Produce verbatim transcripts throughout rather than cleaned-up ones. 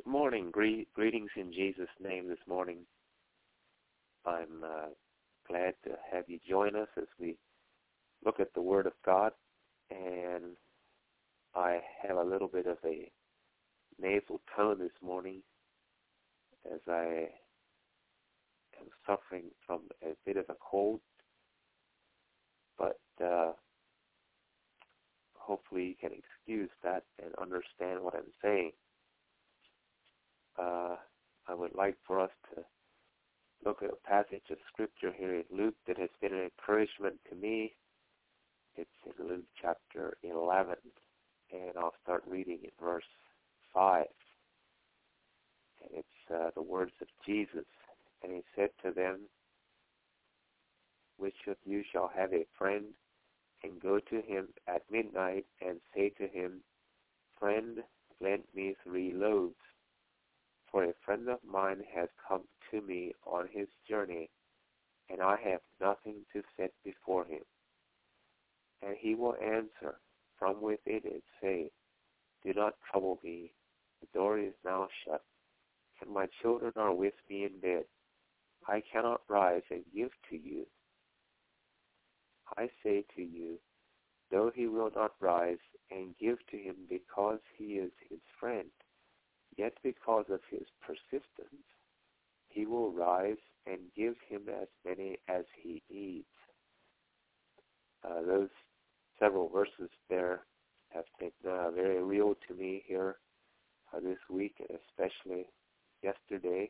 morning. Gre- greetings in Jesus' name this morning. I'm uh, glad to have you join us as we look at the Word of God. And I have a little bit of a nasal tone this morning as I am suffering from a bit of a cold. But uh, hopefully you can excuse that and understand what I'm saying. Uh, I would like for us to look at a passage of Scripture here in Luke that has been an encouragement to me. It's in Luke chapter eleven, and I'll start reading in verse five. And it's uh, the words of Jesus. And he said to them, "Which of you shall have a friend, and go to him at midnight, and say to him, Friend, lend me three loaves? For a friend of mine has come to me on his journey, and I have nothing to set before him. And he will answer from within and say, Do not trouble me, the door is now shut, and my children are with me in bed. I cannot rise and give to you. I say to you, though he will not rise and give to him because he is his friend, yet because of his persistence, he will rise and give him as many as he needs." Uh, those several verses there have been uh, very real to me here uh, this week, and especially yesterday.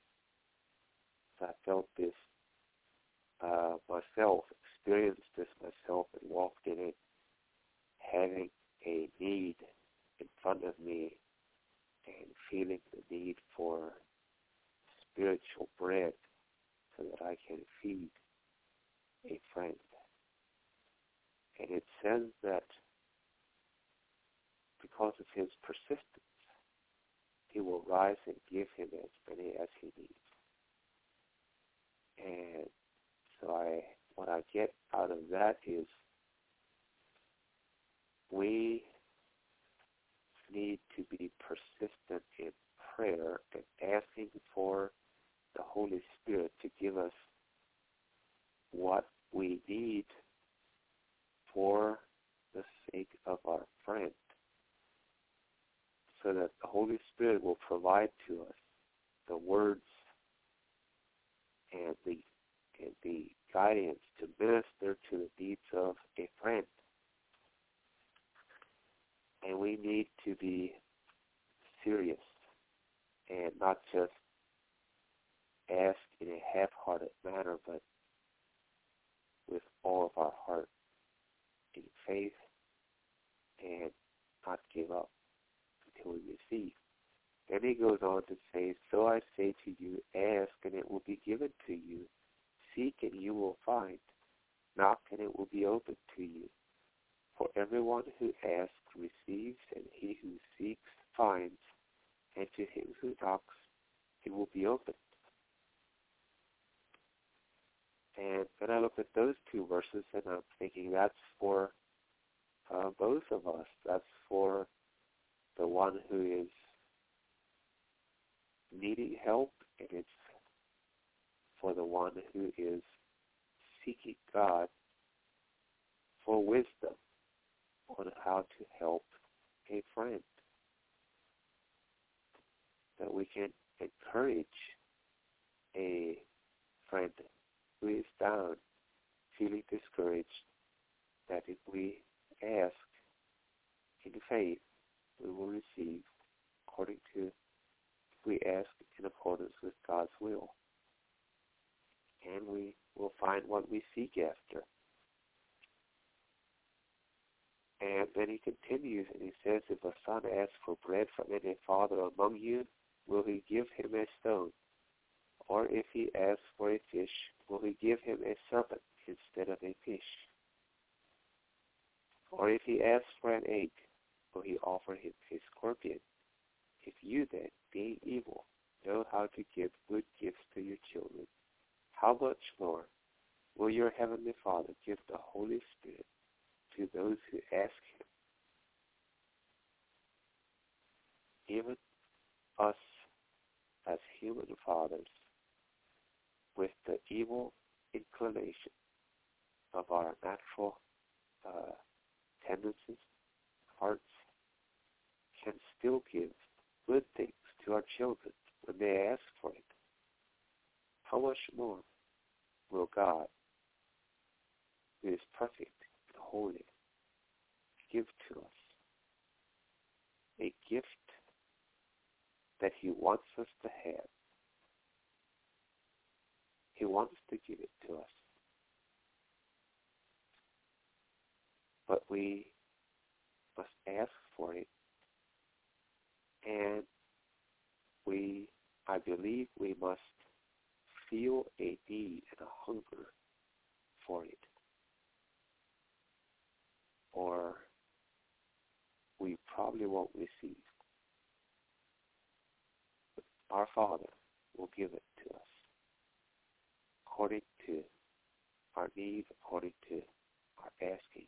I felt this uh, myself, experienced this myself, and walked in it, having a need in front of me and feeling the need for spiritual bread so that I can feed a friend. And it says that because of his persistence, he will rise and give him as many as he needs. And so I, what I get out of that is we need to be persistent in prayer and asking for the Holy Spirit to give us what we need for the sake of our friend, so that the Holy Spirit will provide to us the words and the and the guidance to minister to the needs of a friend. And we need to be serious and not just ask in a half-hearted manner, but with all of our heart in faith, and not give up until we receive. Then he goes on to say, "So I say to you, ask and it will be given to you. Seek and you will find. Knock and it will be opened to you. For everyone who asks receives, and he who seeks finds, and to him who knocks it will be opened." And then I look at those two verses and I'm thinking that's for uh, both of us. That's for the one who is needing help, and it's for the one who is seeking God for wisdom on how to help a friend. That we can encourage a friend who is down, feeling discouraged, that if we ask in faith, we will receive according to, if we ask in accordance with God's will. And we will find what we seek after. And then he continues and he says, "If a son asks for bread from any father among you, will he give him a stone? Or if he asks for a fish, will he give him a serpent instead of a fish? Or if he asks for an egg, will he offer him a scorpion? If you then, being evil, know how to give good gifts to your children, how much more will your heavenly Father give the Holy Spirit to those who ask him?" Even us as human fathers with the evil inclination of our natural uh, tendencies, hearts, can still give good things to our children when they ask for it, how much more will God, who is perfect and holy, give to us a gift that He wants us to have? He wants to give it to us. But we must ask for it, and we, I believe we must feel a need and a hunger for it, or we probably won't receive. But our Father will give it to us according to our need, according to our asking.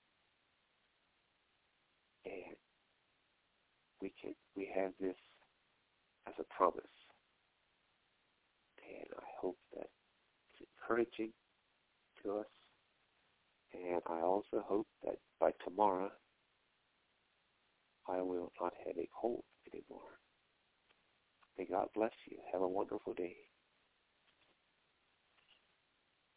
And we can we have this as a promise. And I hope that it's encouraging to us. And I also hope that by tomorrow I will not have a cold anymore. May God bless you. Have a wonderful day.